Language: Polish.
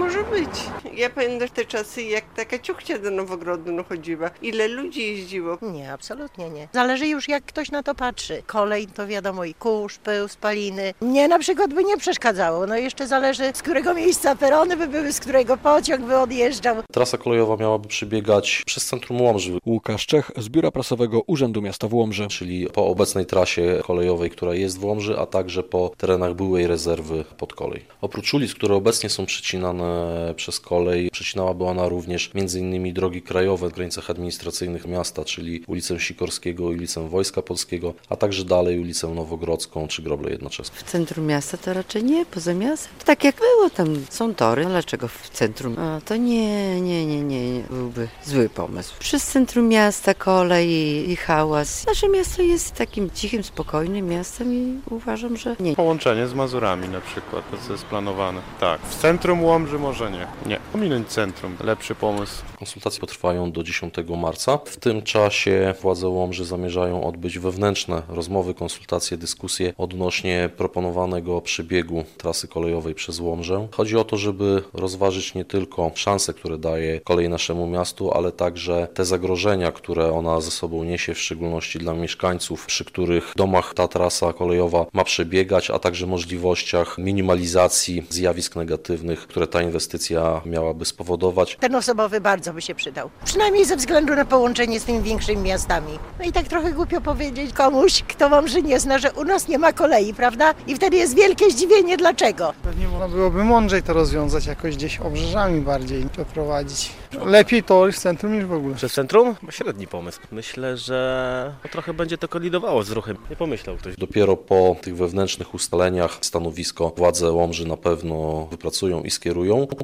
może być. Ja pamiętam te czasy, jak taka ciuchcia do Nowogrodu chodziła. Ile ludzi jeździło. Nie, absolutnie nie. Zależy już jak ktoś na to patrzy. Kolej to wiadomo i kurz, pył, spaliny. Mnie na przykład by nie przeszkadzało. No jeszcze zależy z którego miejsca perony by były, z którego pociąg by odjeżdżał. Trasa kolejowa miałaby przebiegać przez centrum Łomży, Łukasz Czech z Biura Prasowego Urzędu Miasta w Łomży. czyli po obecnej trasie kolejowej, która jest w Łomży, a także po terenach byłej rezerwy pod kolej. Oprócz ulic, które obecnie są przecinane przez kolej, przecinała ona również m.in. drogi krajowe w granicach administracyjnych miasta, czyli ulicę Sikorskiego, ulicę Wojska Polskiego, a także dalej ulicę Nowogrodzką czy Groble Jednoczesne. W centrum miasta to raczej nie, poza miastem. Tak jak było, tam są tory, ale dlaczego w centrum? A to nie, byłby zły pomysł. Przez centrum miasta kolej i hałas. Nasze miasto jest takim cichym, spokojnym miastem i uważam, że nie. Połączenie z Mazurami na przykład, to jest planowane. Tak, w centrum Łomży może nie. Nie, ominąć centrum, lepszy pomysł. Konsultacje potrwają do 10 marca. W tym czasie władze Łomży zamierzają odbyć wewnętrzne rozmowy, konsultacje, dyskusje odnośnie proponowanego przebiegu trasy kolejowej przez Łomżę. Chodzi o to, żeby rozważyć nie tylko szanse, które daje kolej naszemu miastu, ale także te zagrożenia, które ona ze sobą niesie, w szczególności dla mieszkańców, przy których domach ta trasa kolejowa ma przebiegać, a także możliwościach minimalizacji zjawisk negatywnych, które ta inwestycja miałaby spowodować. Ten osobowy bardzo by się przydał. Przynajmniej ze względu na połączenie z tymi większymi miastami. No i tak trochę głupio powiedzieć komuś, kto Łomży nie zna, że u nas nie ma kolei, prawda? I wtedy jest wielkie zdziwienie, dlaczego. Pewnie można byłoby mądrzej to rozwiązać, jakoś gdzieś obrzeżami bardziej przeprowadzić. Lepiej to w centrum niż w ogóle. Przez centrum? Średni pomysł. Myślę, że trochę będzie to kolidowało z ruchem. Nie pomyślał ktoś. Dopiero po tych wewnętrznych ustaleniach stanowisko władze Łomży na pewno wypracują i skierują.